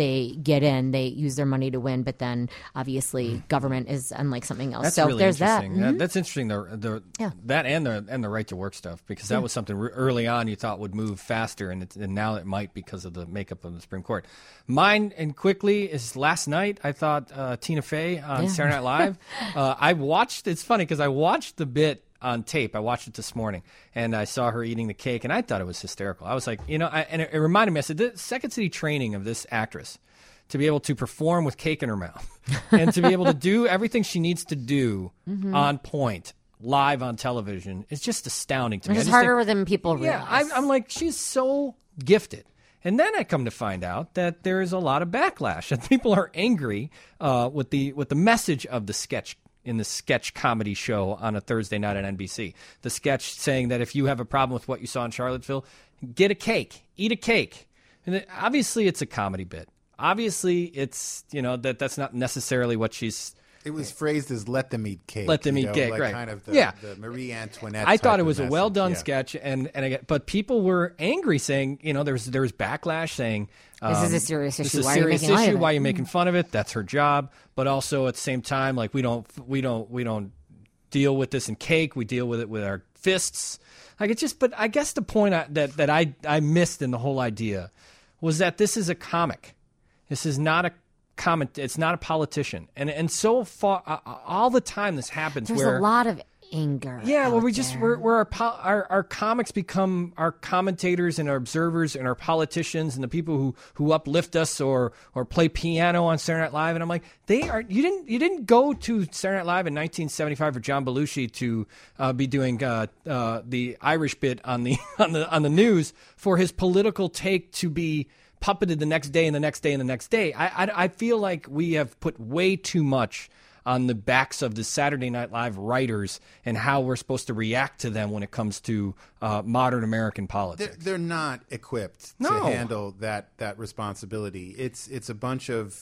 get in. They use their money to win, but then obviously government is unlike something else. That's so really there's that. interesting. That's interesting. That and the right to work stuff, because that was something early on you thought would move faster, and now it might because of the makeup of the Supreme Court. Mine, and quickly, is last night I thought Tina Fey on Saturday Night Live. I watched. It's funny because I watched the bit on tape. I watched it this morning, and I saw her eating the cake, and I thought it was hysterical. I was like, and it reminded me. I said, the Second City training of this actress to be able to perform with cake in her mouth and to be able to do everything she needs to do on point live on television is just astounding to me. It's harder than people realize. Yeah, I'm like, she's so gifted. And then I come to find out that there is a lot of backlash, and people are angry with the message of the sketch in the sketch comedy show on a Thursday night on NBC. The sketch saying that if you have a problem with what you saw in Charlottesville, get a cake, eat a cake. And obviously it's a comedy bit. Obviously it's, that's not necessarily what she's... It was phrased as "let them eat cake." Let them eat cake, like right? Kind of the Marie Antoinette. I thought it was a a well done sketch, but people were angry, saying, there was backlash, saying this is a serious issue. Why are you making fun of it? That's her job. But also at the same time, like we don't deal with this in cake. We deal with it with our fists. Like it's just. But I guess the point that I missed in the whole idea was that this is a comic. This is not a it's not a politician, and so far all the time this happens. There's a lot of anger. Yeah, where our comics become our commentators and our observers and our politicians and the people who uplift us or play piano on Saturday Night Live. And I'm like, you didn't go to Saturday Night Live in 1975 for John Belushi to be doing the Irish bit on the news for his political take to be puppeted the next day and the next day and the next day. I feel like we have put way too much on the backs of the Saturday Night Live writers and how we're supposed to react to them when it comes to modern American politics. They're not equipped to handle that responsibility. It's a bunch of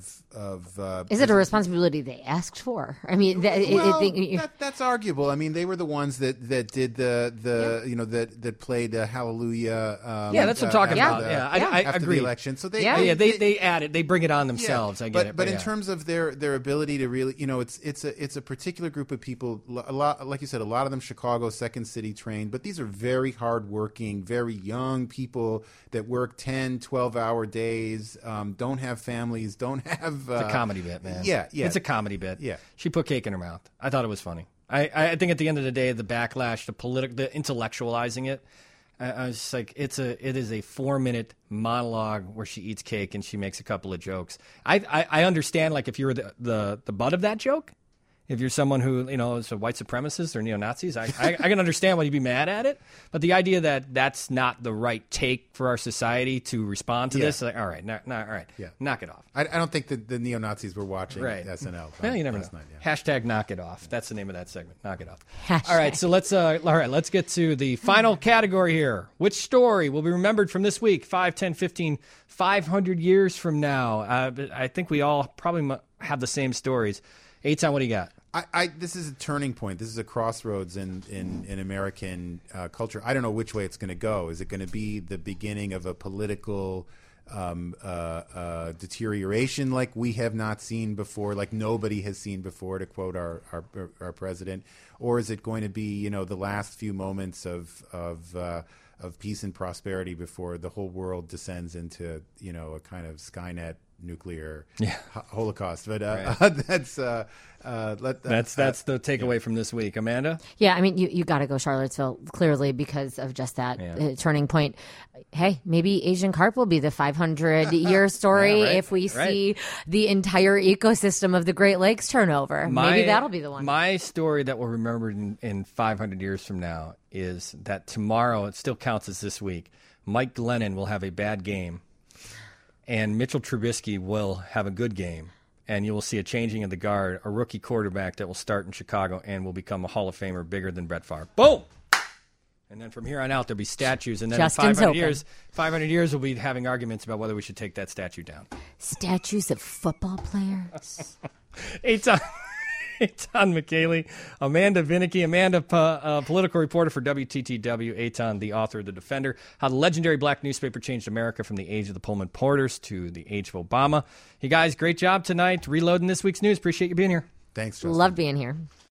Is it a responsibility they asked for? I mean, that's arguable. I mean, they were the ones that did that played Hallelujah. That's what I'm talking about. I after agree. the election, so they add it. They bring it on themselves. I get it. But in terms of their ability to really, it's a particular group of people. A lot, like you said, a lot of them Chicago, Second City trained, but these are very hardworking, very young people that work 10, 12-hour days, don't have families, don't have... It's a comedy bit, man. Yeah. It's a comedy bit. Yeah. She put cake in her mouth. I thought it was funny. I think at the end of the day, the backlash, the intellectualizing it, I was just like, it is a 4-minute monologue where she eats cake and she makes a couple of jokes. I understand, like, if you're the butt of that joke, if you're someone who, is a white supremacist or neo-Nazis, I can understand why you'd be mad at it. But the idea that that's not the right take for our society to respond to this, like, all right, knock it off. I don't think that the neo-Nazis were watching SNL. Well, you never know. Night, Hashtag knock it off. That's the name of that segment. Knock it off. Hashtag. All right, so let's get to the final category here. Which story will be remembered from this week, 5, 10, 15, 500 years from now? I think we all probably have the same stories. Eitan, what do you got? This is a turning point. This is a crossroads in American culture. I don't know which way it's going to go. Is it going to be the beginning of a political deterioration like we have not seen before, like nobody has seen before, to quote our president? Or is it going to be, the last few moments of peace and prosperity before the whole world descends into, a kind of Skynet nuclear holocaust? But that's the takeaway from this week. Amanda? Yeah, I mean, you got to go Charlottesville, clearly, because of just that turning point. Hey, maybe Asian carp will be the 500-year story if we see the entire ecosystem of the Great Lakes turn over. Maybe that'll be the one. My story that we'll remember in 500 years from now is that tomorrow, it still counts as this week, Mike Glennon will have a bad game, and Mitchell Trubisky will have a good game, and you will see a changing of the guard, a rookie quarterback that will start in Chicago and will become a Hall of Famer bigger than Brett Favre. Boom! And then from here on out, there'll be statues, and then in 500 years, we'll be having arguments about whether we should take that statue down. Statues of football players. Eitan. Eitan McKaylee, Amanda Vinicky. Amanda, political reporter for WTTW. Eitan, the author of The Defender, How the Legendary Black Newspaper Changed America from the Age of the Pullman Porters to the Age of Obama. Hey, guys, great job tonight reloading this week's news. Appreciate you being here. Thanks, Justin. Loved being here.